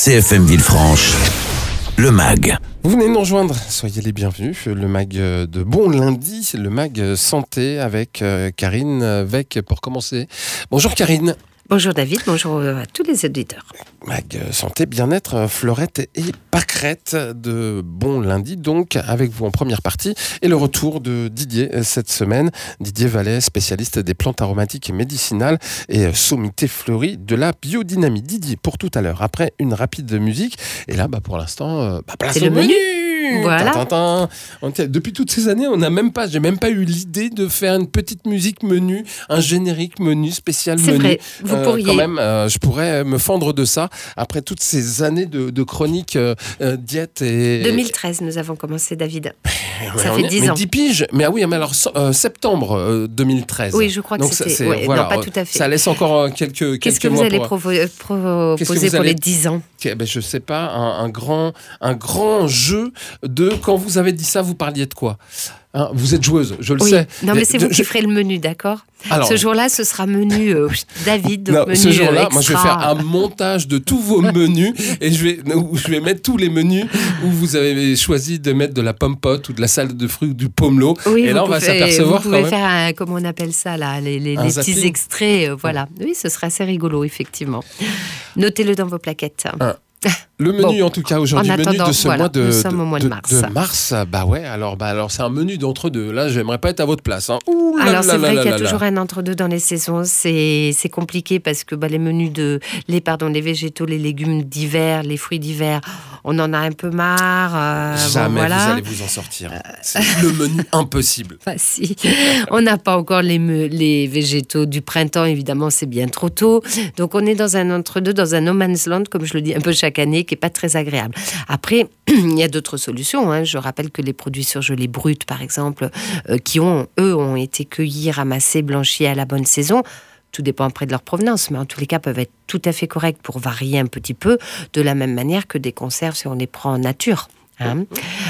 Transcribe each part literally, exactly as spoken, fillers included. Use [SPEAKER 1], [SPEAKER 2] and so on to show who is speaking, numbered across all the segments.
[SPEAKER 1] C F M Villefranche, le mag.
[SPEAKER 2] Vous venez de nous rejoindre, soyez les bienvenus. Le mag de Bon Lundi, c'est le mag santé avec Karine Vec pour commencer. Bonjour Karine.
[SPEAKER 3] Bonjour David, bonjour à tous les auditeurs.
[SPEAKER 2] Mag santé, bien-être, fleurette et pâquerette de Bon Lundi, donc avec vous en première partie. Et le retour de Didier cette semaine. Didier Vallet, spécialiste des plantes aromatiques et médicinales et sommité fleurie de la biodynamie. Didier, pour tout à l'heure, après une rapide musique. Et là, bah, pour l'instant, bah, place
[SPEAKER 3] c'est
[SPEAKER 2] au
[SPEAKER 3] le menu.
[SPEAKER 2] Voilà. Tintin, tintin. Depuis toutes ces années, on n'a même pas, j'ai même pas eu l'idée de faire une petite musique menu, un générique menu spécial
[SPEAKER 3] c'est
[SPEAKER 2] menu.
[SPEAKER 3] Vrai, vous
[SPEAKER 2] euh,
[SPEAKER 3] pourriez.
[SPEAKER 2] Quand même, euh, je pourrais me fendre de ça après toutes ces années de, de chroniques euh, euh, diète et.
[SPEAKER 3] deux mille treize, nous avons commencé, David.
[SPEAKER 2] Ouais,
[SPEAKER 3] ça fait
[SPEAKER 2] est,
[SPEAKER 3] dix
[SPEAKER 2] mais
[SPEAKER 3] ans.
[SPEAKER 2] dix piges. Mais ah oui, mais alors euh, septembre euh, deux mille treize.
[SPEAKER 3] Oui, je crois que
[SPEAKER 2] donc,
[SPEAKER 3] c'était.
[SPEAKER 2] Ça,
[SPEAKER 3] ouais,
[SPEAKER 2] voilà,
[SPEAKER 3] non, pas tout à fait.
[SPEAKER 2] Ça laisse encore euh, quelques quelques
[SPEAKER 3] Qu'est-ce que
[SPEAKER 2] mois
[SPEAKER 3] vous allez
[SPEAKER 2] pour...
[SPEAKER 3] provo- proposer
[SPEAKER 2] Qu'est-ce que vous
[SPEAKER 3] pour
[SPEAKER 2] allez...
[SPEAKER 3] les dix ans?
[SPEAKER 2] Ben, je sais pas, un, un grand un grand jeu de quand vous avez dit ça, vous parliez de quoi? Hein, vous êtes joueuse, je le
[SPEAKER 3] oui.
[SPEAKER 2] sais.
[SPEAKER 3] Non, mais c'est
[SPEAKER 2] de,
[SPEAKER 3] vous
[SPEAKER 2] je...
[SPEAKER 3] qui ferez le menu, d'accord?
[SPEAKER 2] Alors,
[SPEAKER 3] ce jour-là, ce sera menu euh, David. Donc
[SPEAKER 2] non,
[SPEAKER 3] menu,
[SPEAKER 2] ce jour-là,
[SPEAKER 3] euh,
[SPEAKER 2] moi, je vais faire un montage de tous vos menus et je vais, je vais mettre tous les menus où vous avez choisi de mettre de la pomme pote ou de la salade de fruits ou du pomelo.
[SPEAKER 3] Oui,
[SPEAKER 2] et là, on
[SPEAKER 3] pouvez,
[SPEAKER 2] va s'apercevoir
[SPEAKER 3] vous
[SPEAKER 2] quand
[SPEAKER 3] pouvez
[SPEAKER 2] même.
[SPEAKER 3] faire un, comment on appelle ça là, les, les, les petits extraits, euh, voilà. Oui, ce serait assez rigolo, effectivement. Notez-le dans vos plaquettes.
[SPEAKER 2] Un. Le menu, bon, en tout cas, aujourd'hui, menu de ce
[SPEAKER 3] voilà,
[SPEAKER 2] mois de,
[SPEAKER 3] nous sommes au mois de,
[SPEAKER 2] de
[SPEAKER 3] mars.
[SPEAKER 2] De mars, bah ouais, alors, bah alors c'est un menu d'entre-deux. Là, j'aimerais pas être à votre place. Hein. Ouh là
[SPEAKER 3] alors,
[SPEAKER 2] là
[SPEAKER 3] c'est
[SPEAKER 2] là
[SPEAKER 3] vrai
[SPEAKER 2] là
[SPEAKER 3] qu'il y a
[SPEAKER 2] là
[SPEAKER 3] toujours
[SPEAKER 2] là.
[SPEAKER 3] un entre-deux dans les saisons. C'est, c'est compliqué parce que bah, les menus de. Les, pardon, les végétaux, les légumes d'hiver, les fruits d'hiver, on en a un peu marre. Euh,
[SPEAKER 2] Jamais
[SPEAKER 3] bon, voilà.
[SPEAKER 2] vous allez vous en sortir. C'est le menu impossible.
[SPEAKER 3] Enfin, si. On n'a pas encore les, me, les végétaux du printemps, évidemment, c'est bien trop tôt. Donc, on est dans un entre-deux, dans un no man's land, comme je le dis un peu chaque année, qui n'est pas très agréable. Après, il y a d'autres solutions. Hein. Je rappelle que les produits surgelés bruts, par exemple, euh, qui ont, eux, ont été cueillis, ramassés, blanchis à la bonne saison. Tout dépend après de leur provenance, mais en tous les cas, peuvent être tout à fait corrects pour varier un petit peu, de la même manière que des conserves si on les prend en nature. Hein.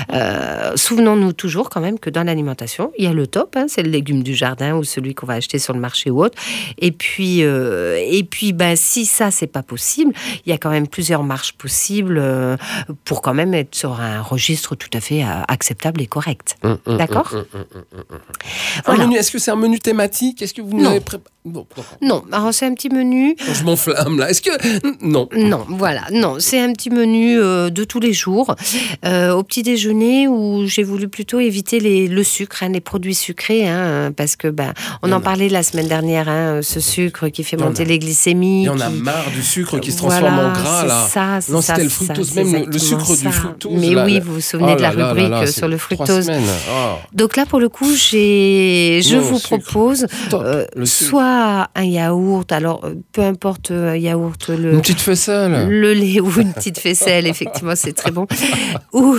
[SPEAKER 3] Euh, souvenons-nous toujours quand même que dans l'alimentation, il y a le top, hein, c'est le légume du jardin ou celui qu'on va acheter sur le marché ou autre. Et puis, euh, et puis ben, si ça, c'est pas possible, il y a quand même plusieurs marches possibles euh, pour quand même être sur un registre tout à fait euh, acceptable et correct.
[SPEAKER 2] Mmh, mmh,
[SPEAKER 3] D'accord
[SPEAKER 2] mmh, mmh, mmh, mmh.
[SPEAKER 3] Voilà.
[SPEAKER 2] Un menu, est-ce que c'est un menu thématique? Est-ce que vous nous
[SPEAKER 3] Non.
[SPEAKER 2] avez préparé? Non,
[SPEAKER 3] non, alors c'est un petit menu.
[SPEAKER 2] Je m'enflamme là. Est-ce que non?
[SPEAKER 3] Non, voilà, non, c'est un petit menu euh, de tous les jours, euh, au petit déjeuner où j'ai voulu plutôt éviter les, le sucre, hein, les produits sucrés, hein, parce que ben on en parlait la semaine dernière, hein, ce sucre qui fait monter les glycémies.
[SPEAKER 2] Il y en a
[SPEAKER 3] qui...
[SPEAKER 2] marre du sucre qui se transforme
[SPEAKER 3] voilà,
[SPEAKER 2] en gras là.
[SPEAKER 3] C'est ça, c'est
[SPEAKER 2] non,
[SPEAKER 3] ça,
[SPEAKER 2] c'était le
[SPEAKER 3] c'est
[SPEAKER 2] fructose,
[SPEAKER 3] ça,
[SPEAKER 2] même le sucre
[SPEAKER 3] ça.
[SPEAKER 2] du fructose.
[SPEAKER 3] Mais
[SPEAKER 2] là,
[SPEAKER 3] oui,
[SPEAKER 2] là.
[SPEAKER 3] vous vous souvenez
[SPEAKER 2] oh
[SPEAKER 3] de la
[SPEAKER 2] là
[SPEAKER 3] rubrique
[SPEAKER 2] là là,
[SPEAKER 3] sur le
[SPEAKER 2] trois
[SPEAKER 3] fructose.
[SPEAKER 2] semaines. Oh.
[SPEAKER 3] Donc là, pour le coup, j'ai, je
[SPEAKER 2] Non,
[SPEAKER 3] vous
[SPEAKER 2] sucre.
[SPEAKER 3] propose euh,
[SPEAKER 2] le
[SPEAKER 3] soit un yaourt, alors peu importe un yaourt, le,
[SPEAKER 2] une petite faisselle,
[SPEAKER 3] le lait ou une petite faisselle, effectivement, c'est très bon. Ou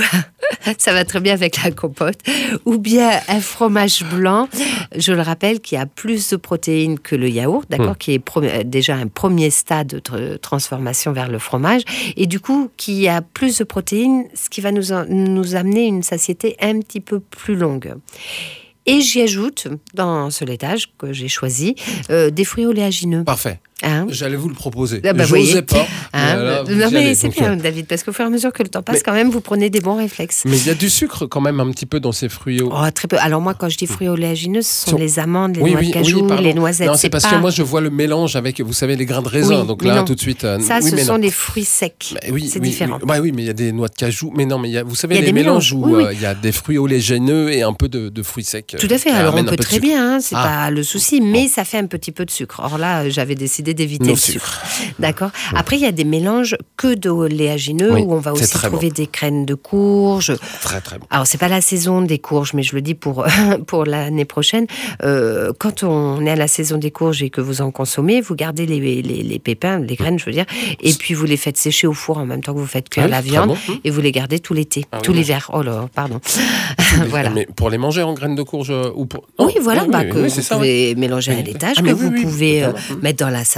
[SPEAKER 3] ça va très bien avec la compote. Ou bien un fromage blanc, je le rappelle, qui a plus de protéines que le yaourt, d'accord, mmh. qui est pro- déjà un premier stade de transformation vers le fromage, et du coup, qui a plus de protéines, ce qui va nous, en, nous amener une satiété un petit peu plus longue. Et j'y ajoute, dans ce laitage que j'ai choisi, euh, des fruits oléagineux.
[SPEAKER 2] Parfait.
[SPEAKER 3] Hein?
[SPEAKER 2] J'allais vous le proposer.
[SPEAKER 3] Ah bah
[SPEAKER 2] je n'osais
[SPEAKER 3] voyez.
[SPEAKER 2] pas.
[SPEAKER 3] Hein?
[SPEAKER 2] Mais là,
[SPEAKER 3] non, mais
[SPEAKER 2] allez,
[SPEAKER 3] c'est
[SPEAKER 2] donc,
[SPEAKER 3] bien,
[SPEAKER 2] euh...
[SPEAKER 3] David, parce qu'au fur et à mesure que le temps passe,
[SPEAKER 2] mais...
[SPEAKER 3] quand même, vous prenez des bons réflexes.
[SPEAKER 2] Mais il y a du sucre quand même un petit peu dans ces fruits. Au...
[SPEAKER 3] Oh, très peu. Alors moi, quand je dis fruits oléagineux, ce sont Sur... les amandes, les
[SPEAKER 2] oui,
[SPEAKER 3] noix
[SPEAKER 2] oui,
[SPEAKER 3] de cajou,
[SPEAKER 2] oui,
[SPEAKER 3] les noisettes.
[SPEAKER 2] Non, c'est, c'est parce
[SPEAKER 3] pas...
[SPEAKER 2] que moi, je vois le mélange avec, vous savez, les grains de raisin.
[SPEAKER 3] Oui,
[SPEAKER 2] donc là,
[SPEAKER 3] non.
[SPEAKER 2] tout de suite. Euh...
[SPEAKER 3] Ça,
[SPEAKER 2] oui,
[SPEAKER 3] ce sont
[SPEAKER 2] non.
[SPEAKER 3] des fruits secs.
[SPEAKER 2] Mais oui,
[SPEAKER 3] c'est
[SPEAKER 2] oui,
[SPEAKER 3] différent.
[SPEAKER 2] Oui, bah, oui, mais il y a des noix de cajou. Mais non, mais il y a, vous savez,
[SPEAKER 3] y a
[SPEAKER 2] les mélanges,
[SPEAKER 3] mélanges
[SPEAKER 2] où il
[SPEAKER 3] oui, oui.
[SPEAKER 2] euh, y a des fruits oléagineux et un peu de, de fruits secs.
[SPEAKER 3] Tout à fait. Alors on peut très
[SPEAKER 2] sucre.
[SPEAKER 3] bien, hein, c'est
[SPEAKER 2] ah.
[SPEAKER 3] pas le souci, mais ça fait un petit peu de sucre. Or là, j'avais décidé d'éviter
[SPEAKER 2] Nos
[SPEAKER 3] le sucre. D'accord. Après, il y a des mélanges que d'oléagineux
[SPEAKER 2] oui,
[SPEAKER 3] où on va aussi trouver bon. des graines de courge.
[SPEAKER 2] Très très bon.
[SPEAKER 3] Alors c'est pas la saison des courges, mais je le dis pour pour l'année prochaine. Euh, quand on est à la saison des courges et que vous en consommez, vous gardez les les, les pépins, les graines, je veux dire, et puis vous les faites sécher au four en même temps que vous faites cuire
[SPEAKER 2] oui,
[SPEAKER 3] la viande,
[SPEAKER 2] bon.
[SPEAKER 3] et vous les gardez tout l'été,
[SPEAKER 2] ah,
[SPEAKER 3] tout
[SPEAKER 2] oui,
[SPEAKER 3] l'hiver. Oh là, pardon. Voilà.
[SPEAKER 2] Mais pour les manger en graines de courge ou pour
[SPEAKER 3] oui, voilà,
[SPEAKER 2] oui,
[SPEAKER 3] bah,
[SPEAKER 2] oui,
[SPEAKER 3] que
[SPEAKER 2] oui,
[SPEAKER 3] vous
[SPEAKER 2] c'est ça,
[SPEAKER 3] pouvez
[SPEAKER 2] oui.
[SPEAKER 3] mélanger à
[SPEAKER 2] oui.
[SPEAKER 3] laitage,
[SPEAKER 2] ah,
[SPEAKER 3] que
[SPEAKER 2] oui,
[SPEAKER 3] vous
[SPEAKER 2] oui,
[SPEAKER 3] pouvez
[SPEAKER 2] oui,
[SPEAKER 3] euh, mettre dans la salade.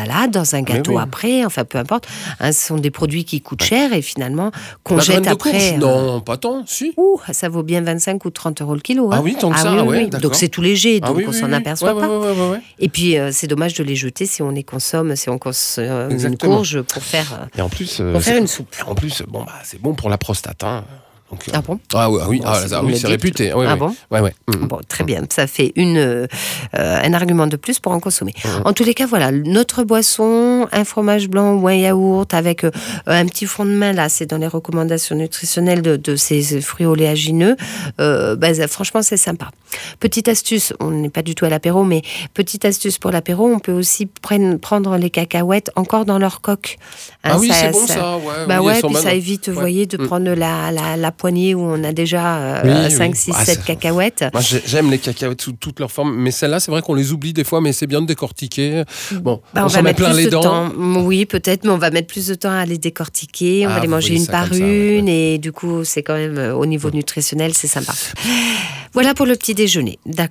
[SPEAKER 3] salade, dans un gâteau
[SPEAKER 2] oui.
[SPEAKER 3] après, enfin peu importe. Hein, ce sont des produits qui coûtent cher et finalement qu'on
[SPEAKER 2] La
[SPEAKER 3] jette
[SPEAKER 2] graine de
[SPEAKER 3] après.
[SPEAKER 2] courge,
[SPEAKER 3] euh,
[SPEAKER 2] non, pas tant, si.
[SPEAKER 3] Ouh, ça vaut bien vingt-cinq ou trente euros le kilo. Hein.
[SPEAKER 2] Ah oui, tant que
[SPEAKER 3] Ah
[SPEAKER 2] ça,
[SPEAKER 3] oui, oui,
[SPEAKER 2] ouais,
[SPEAKER 3] oui.
[SPEAKER 2] d'accord.
[SPEAKER 3] Donc c'est tout léger,
[SPEAKER 2] Ah
[SPEAKER 3] donc
[SPEAKER 2] oui,
[SPEAKER 3] on
[SPEAKER 2] oui,
[SPEAKER 3] s'en
[SPEAKER 2] oui.
[SPEAKER 3] aperçoit
[SPEAKER 2] Ouais,
[SPEAKER 3] pas.
[SPEAKER 2] ouais, ouais, ouais, ouais.
[SPEAKER 3] Et puis euh, c'est dommage de les jeter si on les consomme, si on consomme une
[SPEAKER 2] Exactement.
[SPEAKER 3] courge pour faire, euh,
[SPEAKER 2] Et en plus, euh,
[SPEAKER 3] pour faire
[SPEAKER 2] c'est-
[SPEAKER 3] une soupe.
[SPEAKER 2] En plus, bon, bah, c'est bon pour la prostate. Hein. Donc, euh,
[SPEAKER 3] Ah bon?
[SPEAKER 2] Ah oui, ah oui,
[SPEAKER 3] Bon,
[SPEAKER 2] ah,
[SPEAKER 3] si
[SPEAKER 2] ah
[SPEAKER 3] vous
[SPEAKER 2] oui
[SPEAKER 3] me
[SPEAKER 2] c'est
[SPEAKER 3] le dites.
[SPEAKER 2] réputé. Ouais,
[SPEAKER 3] Ah
[SPEAKER 2] ouais.
[SPEAKER 3] bon?
[SPEAKER 2] Ouais, ouais. Mhm.
[SPEAKER 3] Bon, très bien. Ça fait une, euh, un argument de plus pour en consommer.
[SPEAKER 2] Mhm.
[SPEAKER 3] En tous les cas, voilà, notre boisson, un fromage blanc ou un yaourt avec euh, un petit fond de main, là, c'est dans les recommandations nutritionnelles de, de ces fruits oléagineux. Euh, bah, ça, franchement, c'est sympa. Petite astuce, on n'est pas du tout à l'apéro, mais petite astuce pour l'apéro, on peut aussi prenne, prendre les cacahuètes encore dans leur coque. Hein,
[SPEAKER 2] Ah oui, c'est bon ça. Ouais,
[SPEAKER 3] Bah
[SPEAKER 2] oui,
[SPEAKER 3] ouais,
[SPEAKER 2] elles sont
[SPEAKER 3] puis
[SPEAKER 2] bonnes.
[SPEAKER 3] ça évite, vous
[SPEAKER 2] Ouais.
[SPEAKER 3] voyez, de
[SPEAKER 2] Mm.
[SPEAKER 3] prendre la, la, la poignée où on a déjà euh,
[SPEAKER 2] Oui, oui.
[SPEAKER 3] cinq, six,
[SPEAKER 2] Ah,
[SPEAKER 3] sept
[SPEAKER 2] ça-
[SPEAKER 3] cacahuètes.
[SPEAKER 2] Moi, j'ai- j'aime les cacahuètes sous toutes leurs formes, mais celles-là, c'est vrai qu'on les oublie des fois, mais c'est bien de décortiquer. Bon,
[SPEAKER 3] Bah,
[SPEAKER 2] on,
[SPEAKER 3] on
[SPEAKER 2] s'en
[SPEAKER 3] va
[SPEAKER 2] met
[SPEAKER 3] mettre
[SPEAKER 2] plein
[SPEAKER 3] plus
[SPEAKER 2] les
[SPEAKER 3] de
[SPEAKER 2] dents.
[SPEAKER 3] temps. Oui, peut-être, mais on va mettre plus de temps à les décortiquer. On
[SPEAKER 2] Ah,
[SPEAKER 3] va les
[SPEAKER 2] vous
[SPEAKER 3] manger
[SPEAKER 2] voyez
[SPEAKER 3] une
[SPEAKER 2] ça
[SPEAKER 3] par
[SPEAKER 2] comme ça, ouais,
[SPEAKER 3] une. Et du coup, c'est quand même, euh, au niveau nutritionnel, c'est sympa. Voilà pour le petit déjeuner. D'accord ?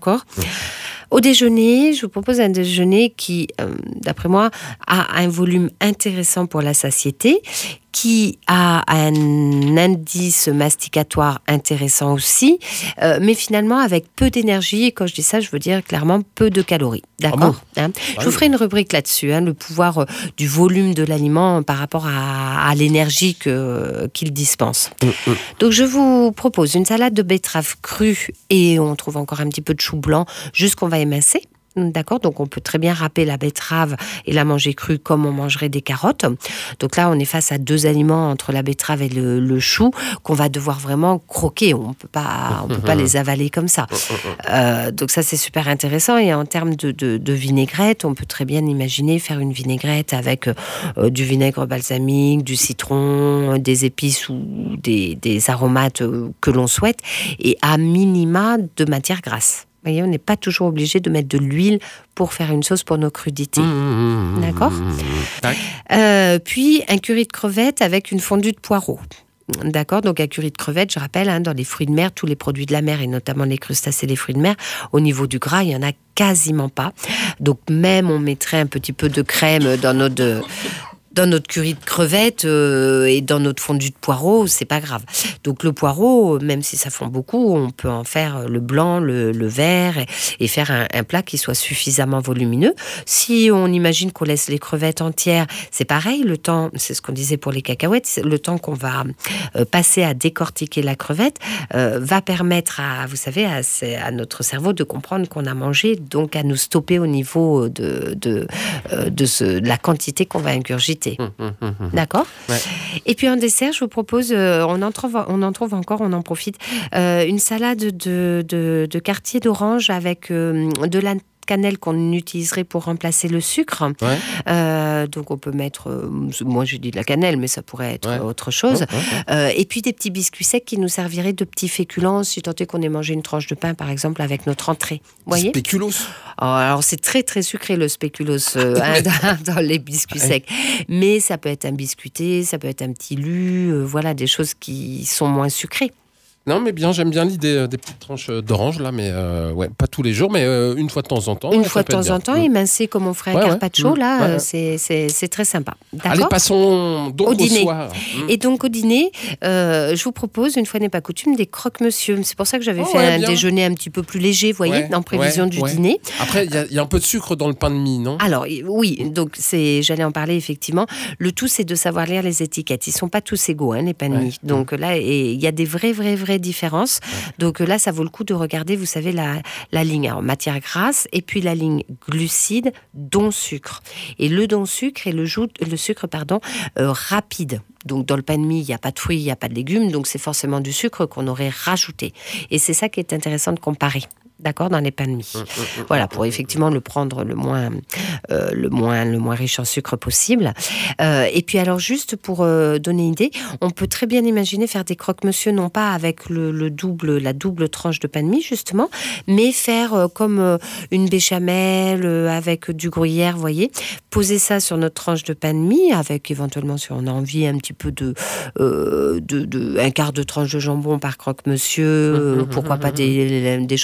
[SPEAKER 3] Au déjeuner, je vous propose un déjeuner qui, euh, d'après moi, a un volume intéressant pour la satiété, qui a un indice masticatoire intéressant aussi, euh, mais finalement avec peu d'énergie. Et quand je dis ça, je veux dire clairement peu de calories. D'accord ?
[SPEAKER 2] Ah bon ?
[SPEAKER 3] Hein ?
[SPEAKER 2] Ah
[SPEAKER 3] Je vous
[SPEAKER 2] oui.
[SPEAKER 3] ferai une rubrique là-dessus, hein, le pouvoir euh, du volume de l'aliment par rapport à, à l'énergie que, qu'il dispense.
[SPEAKER 2] Mm, mm.
[SPEAKER 3] Donc je vous propose une salade de betterave crue et on trouve encore un petit peu de chou blanc, juste qu'on va émincer. D'accord, donc on peut très bien râper la betterave et la manger crue comme on mangerait des carottes. Donc là, on est face à deux aliments entre la betterave et le, le chou qu'on va devoir vraiment croquer. On peut pas, on peut pas les avaler comme ça. Euh, donc ça, c'est super intéressant. Et en termes de, de, de vinaigrette, on peut très bien imaginer faire une vinaigrette avec euh, du vinaigre balsamique, du citron, des épices ou des, des aromates euh, que l'on souhaite, et à minima de matière grasse. Vous voyez, on n'est pas toujours obligé de mettre de l'huile pour faire une sauce pour nos crudités.
[SPEAKER 2] Mmh, mmh, mmh,
[SPEAKER 3] D'accord ?
[SPEAKER 2] mmh, mmh. Tac.
[SPEAKER 3] Euh, puis, un curry de crevettes avec une fondue de poireaux. D'accord, donc un curry de crevettes, je rappelle, hein, dans les fruits de mer, tous les produits de la mer et notamment les crustacés, les fruits de mer, au niveau du gras, il y en a quasiment pas. Donc même on mettrait un petit peu de crème dans notre dans notre curry de crevettes euh, et dans notre fondue de poireaux, c'est pas grave. Donc le poireau, même si ça fond beaucoup, on peut en faire le blanc, le, le vert et, et faire un, un plat qui soit suffisamment volumineux. Si on imagine qu'on laisse les crevettes entières, c'est pareil, le temps, c'est ce qu'on disait pour les cacahuètes, c'est le temps qu'on va euh, passer à décortiquer la crevette euh, va permettre à, vous savez, à, à notre cerveau de comprendre qu'on a mangé, donc à nous stopper au niveau de, de, euh, de, ce, de la quantité qu'on va ingurgiter.
[SPEAKER 2] Mmh, mmh, mmh.
[SPEAKER 3] D'accord ?
[SPEAKER 2] Ouais.
[SPEAKER 3] Et puis en dessert, je vous propose, euh, on, en trouve, on en trouve encore, on en profite, euh, une salade de, de, de quartier d'orange avec euh, de la cannelle qu'on utiliserait pour remplacer le sucre.
[SPEAKER 2] Ouais.
[SPEAKER 3] Euh, donc on peut mettre, euh, moi j'ai dit de la cannelle, mais ça pourrait être
[SPEAKER 2] Ouais.
[SPEAKER 3] autre chose.
[SPEAKER 2] Ouais, ouais, ouais.
[SPEAKER 3] Euh, et puis des petits biscuits secs qui nous serviraient de petits féculents, si tant est qu'on ait mangé une tranche de pain, par exemple, avec notre entrée. Vous voyez ?
[SPEAKER 2] Spéculoos.
[SPEAKER 3] Oh, alors c'est très très sucré le spéculoos euh, hein, dans, dans les biscuits secs. Mais ça peut être un biscuité, ça peut être un petit lu, euh, voilà, des choses qui sont moins sucrées.
[SPEAKER 2] Non, mais bien, j'aime bien l'idée euh, des petites tranches euh, d'orange, là, mais euh, ouais, pas tous les jours, mais euh, une fois de temps en temps.
[SPEAKER 3] Une
[SPEAKER 2] ça
[SPEAKER 3] fois de
[SPEAKER 2] peut être
[SPEAKER 3] temps en
[SPEAKER 2] bien.
[SPEAKER 3] temps,
[SPEAKER 2] Mmh.
[SPEAKER 3] émincer comme on ferait un
[SPEAKER 2] Ouais, ouais.
[SPEAKER 3] carpaccio,
[SPEAKER 2] Mmh.
[SPEAKER 3] là,
[SPEAKER 2] Ouais,
[SPEAKER 3] euh,
[SPEAKER 2] ouais.
[SPEAKER 3] c'est, c'est, c'est très sympa. D'accord ?
[SPEAKER 2] Allez, passons donc
[SPEAKER 3] Au
[SPEAKER 2] au,
[SPEAKER 3] dîner.
[SPEAKER 2] soir. Mmh.
[SPEAKER 3] Et donc au dîner, euh, je vous propose, une fois n'est pas coutume, des croque-monsieur. C'est pour ça que j'avais
[SPEAKER 2] Oh,
[SPEAKER 3] fait
[SPEAKER 2] ouais,
[SPEAKER 3] un
[SPEAKER 2] bien.
[SPEAKER 3] déjeuner un petit peu plus léger, vous voyez,
[SPEAKER 2] Ouais,
[SPEAKER 3] en prévision
[SPEAKER 2] ouais,
[SPEAKER 3] du
[SPEAKER 2] ouais.
[SPEAKER 3] dîner.
[SPEAKER 2] Après, il y, a- il y a un peu de sucre dans le pain de mie, non ?
[SPEAKER 3] Alors y- oui, donc c'est, j'allais en parler effectivement. Le tout, c'est de savoir lire les étiquettes. Ils sont pas tous égaux, hein, les pains de
[SPEAKER 2] Ouais.
[SPEAKER 3] mie. Donc là, et il y a des vraies, vraies, vraies différences. Donc là, ça vaut le coup de regarder, vous savez, la, la ligne alors, matière grasse et puis la ligne glucides, dont sucre. Et le don sucre et le, jou- le sucre, pardon, euh, rapide. Donc dans le pain de mie, il n'y a pas de fruits, il n'y a pas de légumes, donc c'est forcément du sucre qu'on aurait rajouté. Et c'est ça qui est intéressant de comparer. D'accord, dans les pains de mie. Voilà, pour effectivement le prendre le moins, euh, le moins, le moins riche en sucre possible. Euh, et puis alors juste pour euh, donner une idée, on peut très bien imaginer faire des croque-monsieur non pas avec le, le double, la double tranche de pain de mie justement, mais faire euh, comme euh, une béchamel euh, avec du gruyère, vous voyez, poser ça sur notre tranche de pain de mie avec éventuellement si on a envie un petit peu de, euh, de, de un quart de tranche de jambon par croque-monsieur, euh, pourquoi pas des, des champignons, des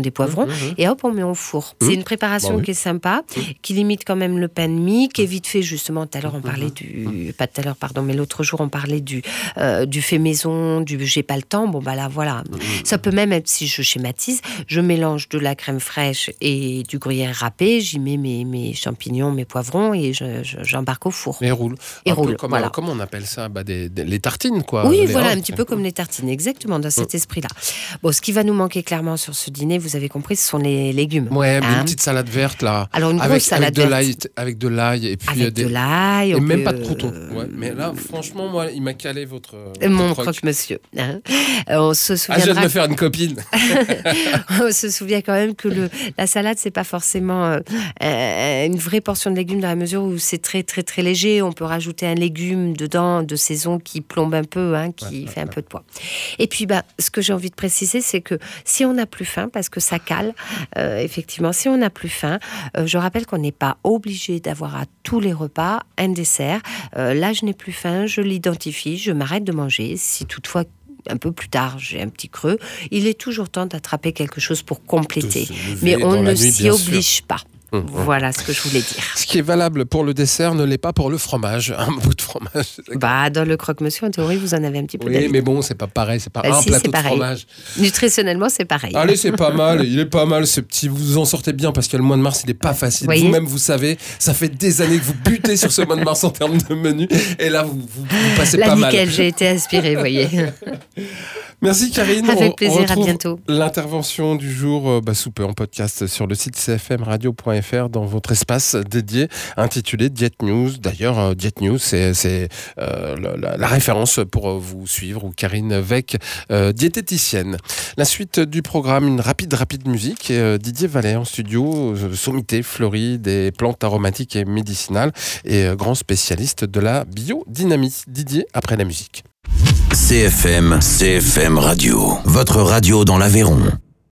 [SPEAKER 3] des poivrons, mmh, mmh. et hop, on met au four. Mmh. C'est une préparation bah, oui. qui est sympa, mmh. qui limite quand même le pain de mie, qui est vite fait justement. Tout à l'heure, on parlait du... Pas tout à l'heure, pardon, mais l'autre jour, on parlait du, euh, du fait maison, du j'ai pas le temps. Bon, bah là, voilà. Mmh. Ça peut même être, si je schématise, je mélange de la crème fraîche et du gruyère râpé, j'y mets mes, mes champignons, mes poivrons, et je, je, j'embarque au four.
[SPEAKER 2] Et roule.
[SPEAKER 3] Et
[SPEAKER 2] un
[SPEAKER 3] roule,
[SPEAKER 2] peu comme,
[SPEAKER 3] voilà.
[SPEAKER 2] Comment on appelle ça bah, des, des, les tartines, quoi.
[SPEAKER 3] Oui,
[SPEAKER 2] les
[SPEAKER 3] voilà,
[SPEAKER 2] roches.
[SPEAKER 3] un petit peu comme les tartines, exactement, dans cet mmh. esprit-là. Bon, ce qui va nous manquer clairement sur ce dîner, vous avez compris, ce sont les légumes.
[SPEAKER 2] Ouais,
[SPEAKER 3] hein.
[SPEAKER 2] Une petite salade verte, là.
[SPEAKER 3] Alors, une grosse
[SPEAKER 2] avec,
[SPEAKER 3] salade
[SPEAKER 2] avec de
[SPEAKER 3] verte.
[SPEAKER 2] l'ail, avec de l'ail, et puis
[SPEAKER 3] avec
[SPEAKER 2] des...
[SPEAKER 3] de l'ail.
[SPEAKER 2] Et même
[SPEAKER 3] peut...
[SPEAKER 2] pas de crouton. Ouais, mais là, franchement, moi, il m'a calé votre. votre
[SPEAKER 3] Mon
[SPEAKER 2] croque.
[SPEAKER 3] croque-monsieur. Hein. On se souviendra.
[SPEAKER 2] Ah, je viens de me faire une copine.
[SPEAKER 3] On se souvient quand même que le, la salade, c'est pas forcément euh, euh, une vraie portion de légumes dans la mesure où c'est très, très, très léger. On peut rajouter un légume dedans de saison qui plombe un peu, hein, qui ouais, fait ouais, un ouais. peu de poids. Et puis, bah, ce que j'ai envie de préciser, c'est que si on n'a plus faim, parce que ça cale, euh, effectivement, si on n'a plus faim, euh, je rappelle qu'on n'est pas obligé d'avoir à tous les repas un dessert. Euh, là, je n'ai plus faim, je l'identifie, je m'arrête de manger. Si toutefois, un peu plus tard, j'ai un petit creux, il est toujours temps d'attraper quelque chose pour compléter. Mais on ne nuit, s'y oblige sûr. pas. Mmh, voilà ce que je voulais dire.
[SPEAKER 2] Ce qui est valable pour le dessert ne l'est pas pour le fromage. Un bout de fromage.
[SPEAKER 3] Bah, dans le croque-monsieur, en théorie, vous en avez un petit peu.
[SPEAKER 2] Oui,
[SPEAKER 3] d'avis.
[SPEAKER 2] mais bon, c'est pas pareil. C'est pas
[SPEAKER 3] bah,
[SPEAKER 2] un
[SPEAKER 3] si,
[SPEAKER 2] plateau de
[SPEAKER 3] pareil.
[SPEAKER 2] fromage.
[SPEAKER 3] Nutritionnellement, c'est pareil.
[SPEAKER 2] Allez, c'est pas mal. Il est pas mal ce petit. Vous en sortez bien parce que le mois de mars, il est pas facile.
[SPEAKER 3] Voyez
[SPEAKER 2] Vous-même, vous savez, ça fait des années que vous butez sur ce mois de mars en termes de menu. Et là, vous, vous, vous passez
[SPEAKER 3] là,
[SPEAKER 2] pas
[SPEAKER 3] nickel,
[SPEAKER 2] mal.
[SPEAKER 3] J'ai été inspirée, vous voyez.
[SPEAKER 2] Merci Karine.
[SPEAKER 3] Avec
[SPEAKER 2] on,
[SPEAKER 3] plaisir,
[SPEAKER 2] on
[SPEAKER 3] à bientôt.
[SPEAKER 2] L'intervention du jour euh, bah, sous peu en podcast sur le site c f m radio point f r dans votre espace dédié intitulé Diet News. D'ailleurs, euh, Diet News, c'est, c'est euh, la, la référence pour euh, vous suivre, ou Karine Weck, euh, diététicienne. La suite du programme, une rapide, rapide musique. Et, euh, Didier Vallet en studio, euh, sommité fleurie des plantes aromatiques et médicinales et euh, grand spécialiste de la biodynamie. Didier, après la musique.
[SPEAKER 1] C F M, C F M Radio, votre radio dans l'Aveyron.